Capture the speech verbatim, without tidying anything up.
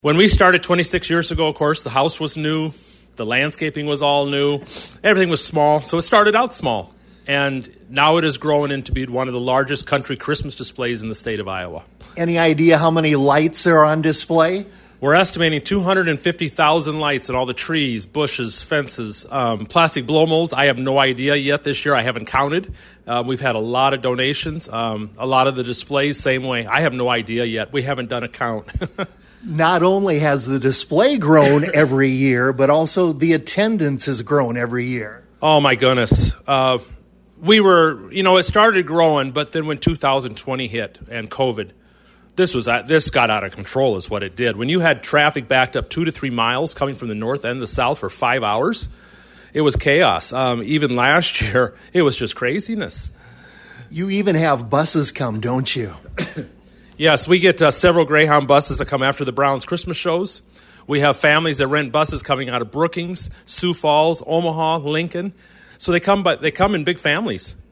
When we started twenty-six years ago, of course, the house was new. The landscaping was all new. Everything was small, so it started out small. And now it has grown into be one of the largest country Christmas displays in the state of Iowa. Any idea how many lights are on display? We're estimating two hundred fifty thousand lights in all the trees, bushes, fences, um, plastic blow molds. I have no idea yet this year. I haven't counted. Uh, we've had a lot of donations. Um, a lot of the displays, same way. I have no idea yet. We haven't done a count. Not only has the display grown every year, but also the attendance has grown every year. Oh, my goodness. Uh, we were, you know, it started growing, but then when two thousand twenty hit and COVID, this was this got out of control is what it did. When you had traffic backed up two to three miles coming from the north and the south for five hours, it was chaos. Um, even last year, it was just craziness. You even have buses come, don't you? Yes, we get uh, several Greyhound buses that come after the Browns Christmas shows. We have families that rent buses coming out of Brookings, Sioux Falls, Omaha, Lincoln. So they come, but they come in big families.